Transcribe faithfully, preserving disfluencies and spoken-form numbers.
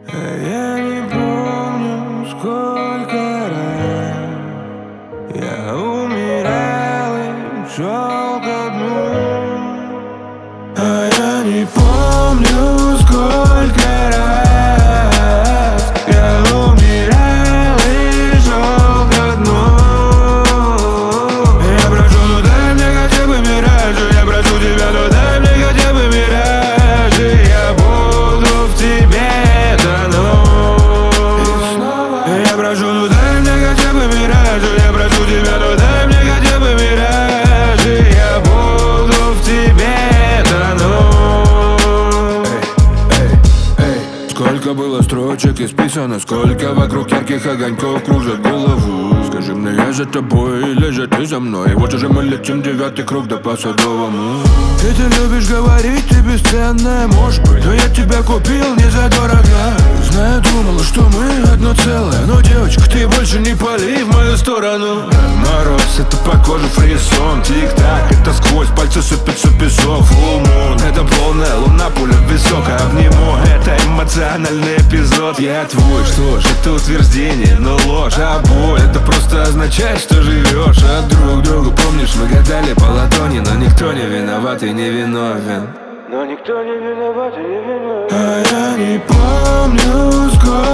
А я не помню, сколько раз я умирал и шел ко дну. А я не помню, сколько раз я умирал и шел ко дну. Я прошу, ну дай мне хотя бы мираж. Я прошу тебя, ну дай мне хотя бы мираж. И я буду в тебе. Я прошу, ну дай мне хотя бы мираж. Я прошу тебя, ну дай мне хотя бы мираж. И я буду в тебе тону. Эй, эй, эй. Сколько было строчек исписано, сколько вокруг ярких огоньков кружат голову. Скажи мне, я за тобой или же ты за мной? Вот уже мы летим девятый круг да по Садовому. Ты ты любишь говорить, ты бесценная, может быть, но я тебя купил не задорого. Знаю, думала, что мы одно целое, но, девочка, ты больше не пали в мою сторону. Мороз, это по коже фрисон. Тик-так, это сквозь пальцы сыпется песок. Full moon, это полная луна, пуля в висок. Обниму, это эмоциональный эпизод. Я твой, что ж, это утверждение, но ложь. А боль, это просто означает, что живешь от друг другу. Помнишь, мы гадали по ладони, но никто не виноват и не виновен. Но никто не виноват и не виновен. А я не помню, сколько